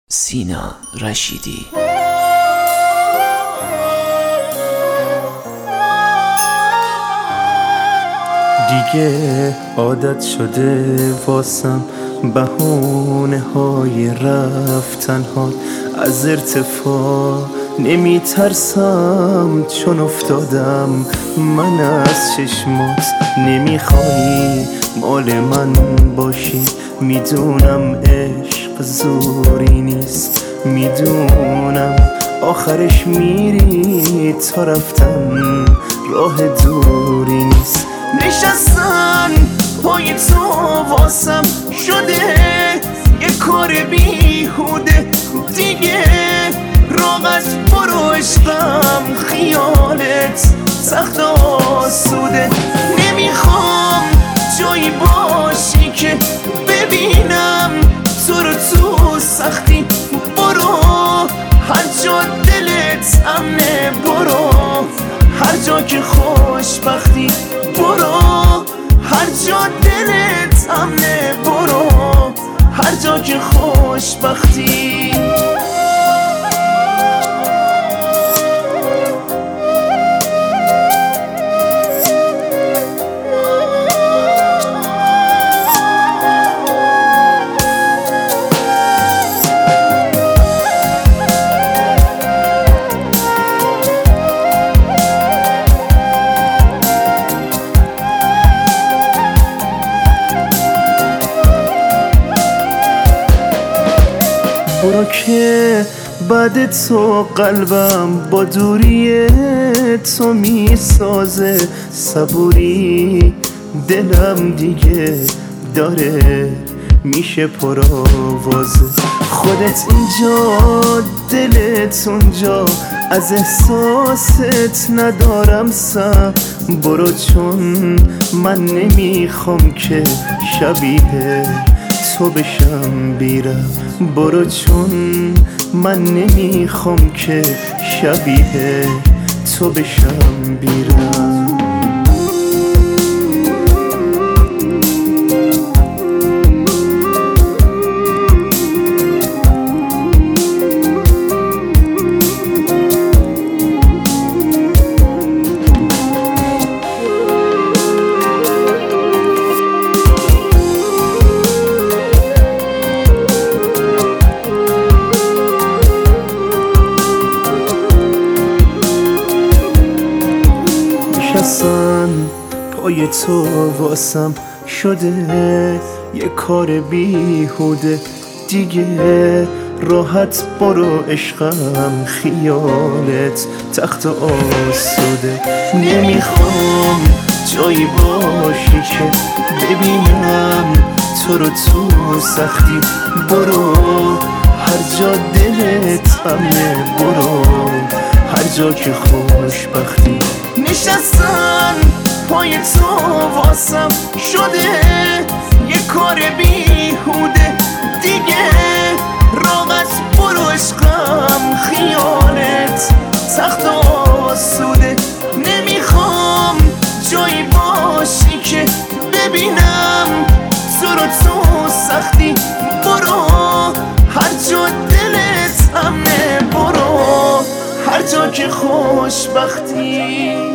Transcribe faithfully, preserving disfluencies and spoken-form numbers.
سینا رشیدی. دیگه عادت شده واسم بهونه های رفتن ها، از ارتفاع نمی ترسم چون افتادم من از چشمات. نمیخوایی مال من باشی، میدونم عشق زوری نیست، میدونم آخرش میری تا رفتن راه دوری نیست. نشستن پای تو واسم شده یه کار بیهوده دیگه، راغت برو عشقم خیالت سخت آسوده. نمیخوام جایی باشی که ببینم تو رو تو سختی، برو هر جا دلت امنه، برو هر جا که خوشبختی، برو هر جا دلت امنه، برو هر جا که خوشبختی. برو که بعد تو قلبم با دوری تو میسازه صبوری، دلم دیگه داره میشه پرآوازه. خودت اینجا دلت اونجا، از احساست ندارم سر، برو چون من نمیخوام که شبیه تو بشم بیرم، برو چون من نمیخوام که شبیه تو بشم بیرم. نشستن پای تو واسم شده یه کار بیهوده دیگه، راحت برو عشقم خیالت تخت آسوده. نمیخوام جایی باشی که ببینم تو رو تو سختی، برو هر جا دلت امنه، برو هر جا که خوشبختی. نشستن پای تو واسم شده یه کار بیهوده دیگه، راغت برو عشقم خیالت سخت آسوده. نمیخوام جایی باشی که ببینم تو رو تو سختی، برو هر جا دلت امنه، برو هر جا که خوشبختی.